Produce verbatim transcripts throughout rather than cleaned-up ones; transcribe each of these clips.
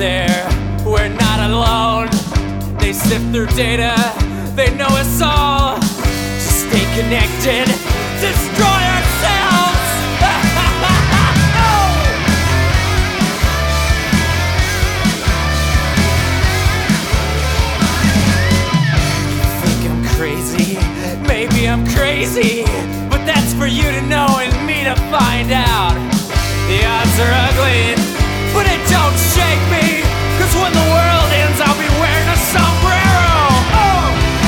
there, we're not alone. They sift through data, they know us all. Just stay connected, destroy ourselves. You think I'm crazy? Maybe I'm crazy, but that's for you to know and me to find out. The odds are ugly, but it don't shake me, 'cause when the world ends I'll be wearing a sombrero. Oh!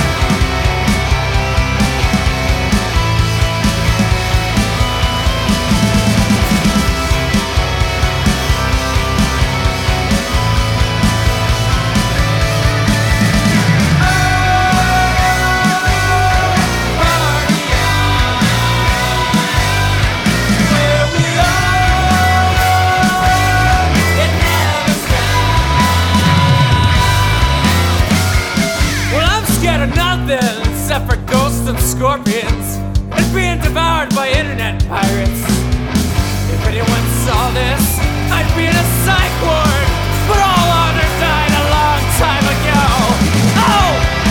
Nothing except for ghosts and scorpions and being devoured by internet pirates. If anyone saw this, I'd be in a psych ward, but all others died a long time ago. Oh!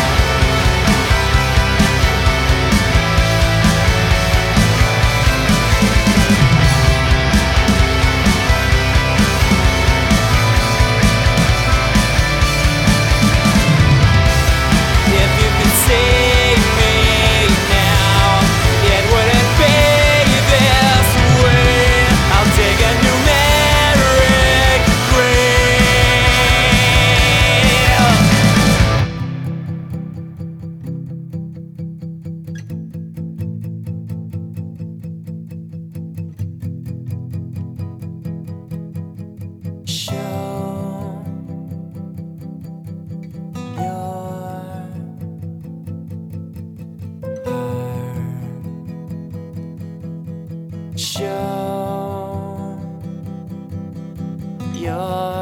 Save me now, it wouldn't be this way. I'll dig a numeric grave. Show Show your